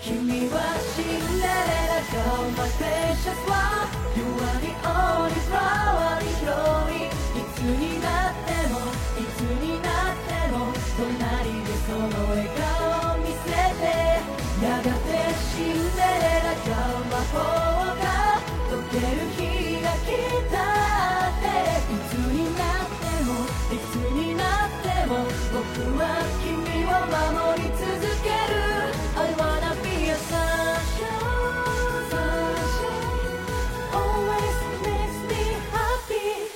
君はシンデレラ Girl my precious one You are the only flower in glory いつになってもいつになっても隣でその笑顔を見せてやがてシンデレラ Girl 魔法が解ける日が来たっていつになってもいつになっても僕は君